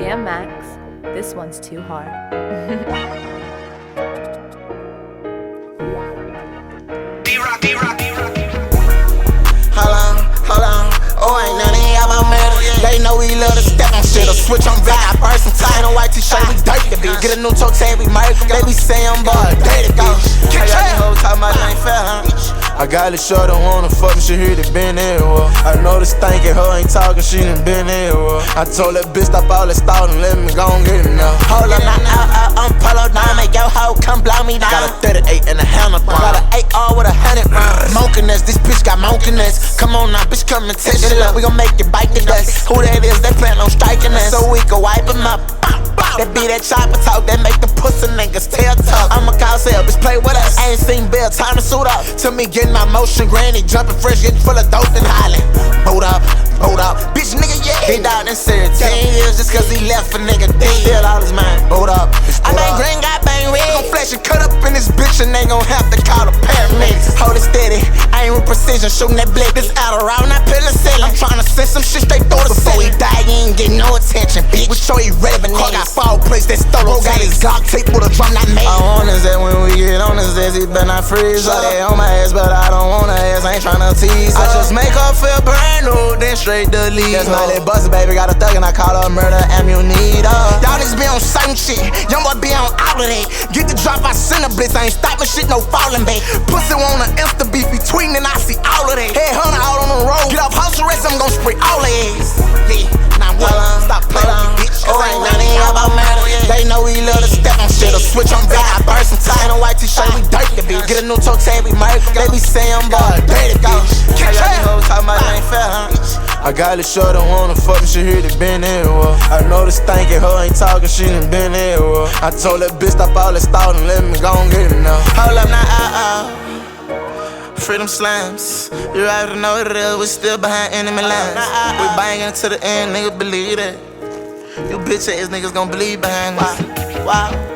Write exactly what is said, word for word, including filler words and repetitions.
Damn Max, this one's too hard. Hold on, hold on, oh ain't none of y'all my man. They know we love to step on shit or switch on back. I burst some tie in a white t-shirt, we dirt the bitch. Get a new toe tag, we murder. They be saying, boy, dirty bitch. I got these hoes talking about they ain't fair, huh? I got it short, don't wanna fuck me, she hear the been here, well. I know this thinking, her ain't talking, she done been here, well. I told that bitch stop all that stalling, let me go and get it now. Hold up, now, out, out, I'm polo down, make your hoe come blow me down. Got a thirty-eight and a hammer, got an eight R with a hundred rounds. Monkiness, this bitch got monkiness. Come on now, bitch, come and test it up. We gon' make it bite the dust. Who that is, they plan on striking us, so we can wipe them up. That be that chopper talk, that make the pussy niggas tell tough. I'ma call sale, bitch, play with us. I ain't seen Bill, time to suit up. To me, getting my motion, granny, jumping fresh, getting full of dope and hollering. Boat up, boat up, bitch, nigga, yeah. He died in serious ten years just cause he left a nigga dead. Still all his mind, boat up. I bang green, got bang red. Gon' flash and cut up in this bitch and they gon' have to call the paramedics. Hold it steady, I ain't with precision, shooting that blick. This Adderall, not penicillin. I'm tryna send some shit straight through the Before he die, he ain't get no attention, bitch. We show you relevant niggas. Got foul place that stole Bro got his Glock tape with a drum not made. All on is that when we get on his ass, he better not freeze up. They on my ass, but I don't want her ass, I ain't tryna tease her. I just make her feel brand new, then straight delete. That's why that bustin' baby got a thug and I call her murder ammunita. Y'all niggas be on certain shit, young boy be on all of that. Get the drop, I send a blitz, I ain't stopping shit, no falling back. Pussy want an Insta beef, we tweeting and I see all of that. Head hunter out on the road, get off house arrest, I'm gon' spray all of ass. Yeah, now what? Stop playing with me, bitch, cause oh, ain't none of y'all about murder. They know we love to step on shit or switch on back. I burst some tie in a white t-shirt, we dirt the bitch. Get a new toe tag, we murder. They be saying, boy, dirty bitch. I got these hoes talking about they ain't fair, huh? I got it short, don't wanna fuck me, she hear the been here, well. I know this thinking, her ain't talking, she done been here, well. I told that bitch stop all that stalling, let me go and get it now. Hold up, now, uh, uh. Freedom slams, you already know what it is, we still behind enemy lines. We banging to the end, nigga, believe that. You bitch ass niggas gon' believe behind us. Wow, wow.